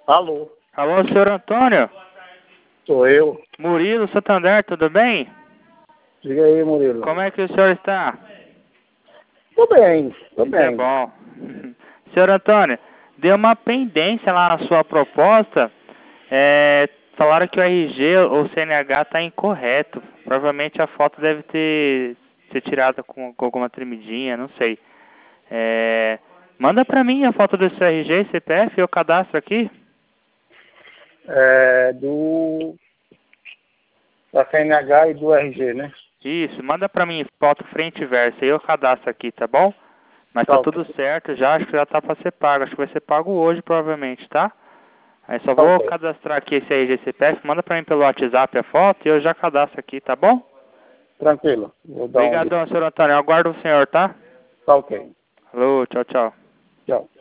Alô, Alô, senhor Antônio? sou eu. Murilo, Santander, tudo bem? Diga aí, Murilo. Como é que o senhor está? Tô bem, tô Isso é bem. bom. Senhor Antônio, deu uma pendência lá na sua proposta. Falaram que o RG ou o CNH está incorreto. Provavelmente a foto deve ter ser tirada com alguma tremidinha, não sei. Manda pra mim a foto do seu RG e CPF, eu cadastro aqui. Da CNH e do RG, né? Isso, manda pra mim foto frente e verso, aí eu cadastro aqui, tá bom? Mas tá Tá ok. tudo certo já, acho que já tá pra ser pago. Acho que vai ser pago hoje, provavelmente, tá? Aí só Tá vou ok. cadastrar aqui esse RG CPF, manda pra mim pelo WhatsApp a foto e eu já cadastro aqui, tá bom? Tranquilo. Vou dar um. Obrigadão, senhor Antônio. Eu aguardo o senhor, tá? Tá ok. Alô, tchau, tchau. Tchau.